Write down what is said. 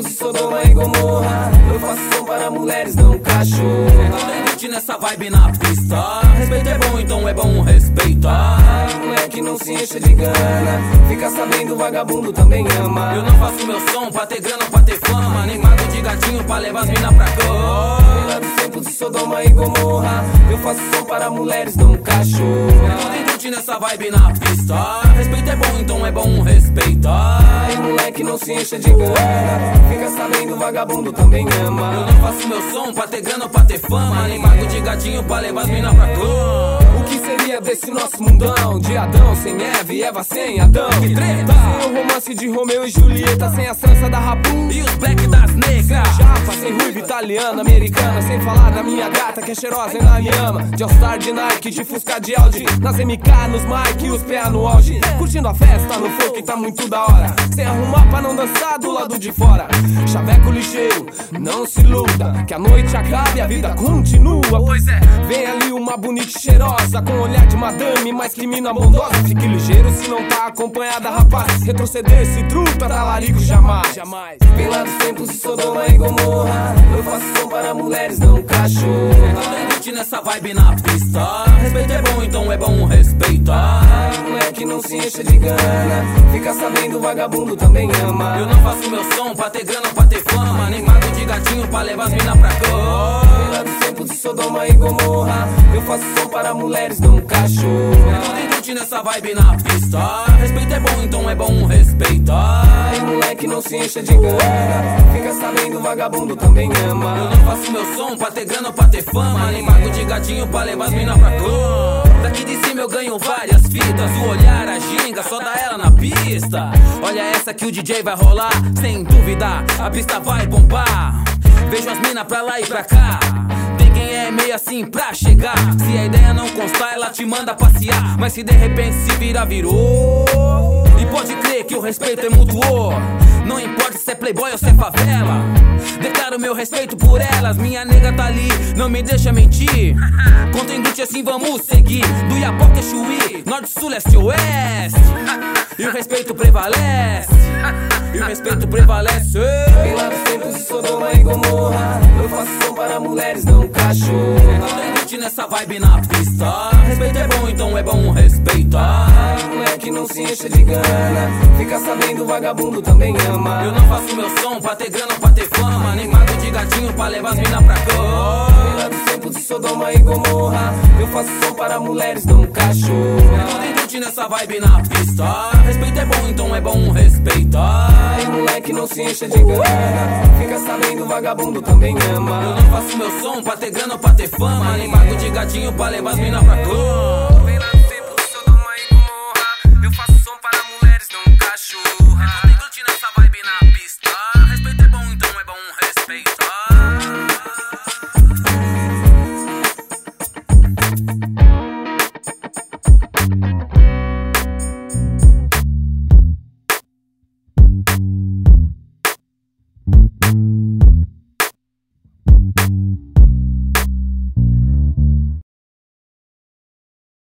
tempos de Sodoma e Gomorra. Eu faço som para mulheres, não cachorro. Curte nessa vibe na pista. Respeito é bom, então é bom respeitar. Moleque, não se encha de gana. Fica sabendo, vagabundo também ama. Eu não faço meu som pra ter grana, pra ter fama. Nem mago de gatinho pra levar as mina pra cor. Lá dos tempos de Sodoma e Gomorra. Eu faço som para mulheres, não cachorro. Curte nessa vibe na pista. Respeito é bom, então é bom respeitar. Moleque, não se encha de gana. Fica sabendo, vagabundo também ama. Eu não faço meu som pra ter grana, pra ter fama. Nem mago de gatinho pra levar as mina pra cor. O que seria desse nosso mundão? De Adão sem Eva e Eva sem Adão. Que treta! Sem o romance de Romeu e Julieta. Sem a trança da Rabu e os black das negras. Japa, sem ruiva italiana, americana. Sem falar da minha gata que é cheirosa e ainda me ama. De All-Star, de Nike, de Fusca, de Audi. Nas MK, nos Mike e os pés no auge. Curtindo a festa no flow que tá muito da hora. Sem arrumar pra não dançar do lado de fora. Chaveco ligeiro, não se iluda. Que a noite acabe e a vida continua. Pois é. Vem ali uma bonita e cheirosa, com olhar de madame, mais que mina bondosa. Fique ligeiro se não tá acompanhada, rapaz. Retroceder se truta, talarico jamais. Vem lá dos tempos de Sodoma e Gomorra. Eu faço som para mulheres, não cachorro. Curte nessa vibe na pista. Respeito é bom, então é bom respeitar. Moleque, não se encha de gana. Fica sabendo, vagabundo também ama. Eu não faço meu som pra ter grana, pra ter fama. Nem mago de gatinho pra levar as mina pra cor. Vem lá dos tempos de Sodoma e Gomorra. Eu faço som para mulheres, não cachorro. Curte nessa vibe na pista. Respeito é bom, então é bom respeitar. Moleque, não se encha de gana. Fica sabendo, vagabundo também ama. Eu não faço meu som pra ter grana, pra ter fama. Nem mago de gatinho pra levar as mina pra cor. Daqui de cima eu ganho várias fitas. O olhar, a ginga, só dá ela na pista. Olha essa que o DJ vai rolar. Sem dúvida, a pista vai bombar. Vejo as mina pra lá e pra cá. Tem quem é meio assim pra chegar. Se a ideia não constar, ela te manda passear. Mas se de repente se vira, virou. E pode crer que o respeito é mútuo. Não importa se é playboy ou se é favela. Declaro meu respeito por elas. Minha nega tá ali, não me deixa mentir. Contem glute assim vamos seguir. Do Iapoque a Chuí, norte, sul, leste, oeste. E o respeito prevalece. E o respeito prevalece. Vem lá dos tempos de Sodoma e Gomorra. Eu faço som para mulheres, não cachorro. Curte nessa vibe na pista. Respeito é bom, então é bom respeitar. Moleque, não se encha de gana. Fica sabendo, vagabundo também ama. Eu não faço meu som pra ter grana, pra ter fama. Nem mago de gatinho pra levar as mina pra cor. Vem lá dos tempos de Sodoma e Gomorra. Eu faço som para mulheres, não cachorro. Curte nessa vibe na pista. Respeito é bom, então é bom respeitar. Moleque, não se encha de gana. Fica sabendo, vagabundo também ama. Eu não faço meu som pra ter grana, pra ter fama. Nem mago de gatinho pra levar as mina pra cor.